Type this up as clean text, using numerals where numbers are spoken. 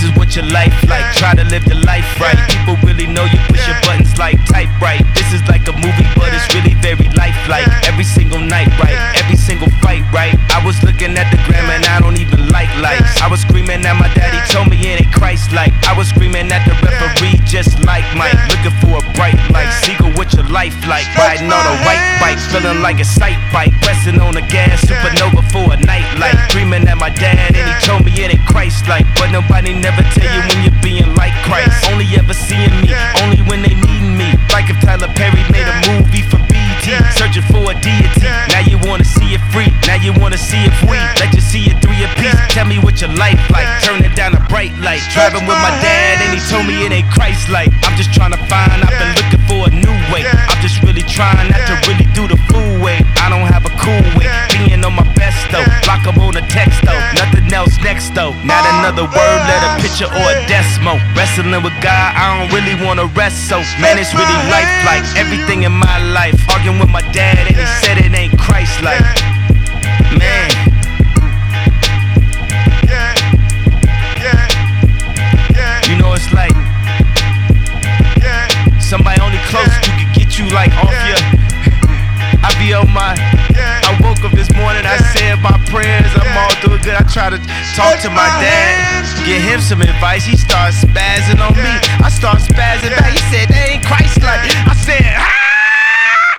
is what your life like. Try to live the life right. People really know you push your buttons like type right. This is like a movie, but it's really very lifelike. Every single night, right? Every single fight, right? I was looking at the gram and I don't even like lights. I was screaming at my daddy, told me it ain't Christ-like. I was screaming at the referee just like Mike. Looking for a bright light. Seagull, what your life like? Riding on a white bike, feeling like a sight bike. Pressing on the gas, supernova for a night light. Dreaming at my dad and he told me it ain't Christ-like. But nobody never tell you when you're being like Christ. Only ever seeing me, only when they needin' me. Like if Tyler Perry made a movie for BET, searching for a deity. Now you wanna see it free, now you wanna see it free. Let you see it through your piece. Tell me what your life like, turn it down a bright light. Driving with my dad and he told me it ain't Christ-like. I'm just trying to find, I've been looking for a new way. I'm just really trying not to really do the fool way. I don't have a cool way, being on my best though. Block up on a text though, nothing else next though. Not another word, let a picture or a decimal. Wrestling with God, I don't really wanna rest so. Man, it's really lifelike, everything in my life. Arguing with my dad and he said it ain't Christ-like. Man. You know it's like somebody only close you could get you like off your. I be on my. I woke up this morning, I said my prayers, I'm all doing good. I try to talk to my dad, give him some advice. He starts spazzing on me, I start spazzing back. He said they ain't Christ-like. I said, ah!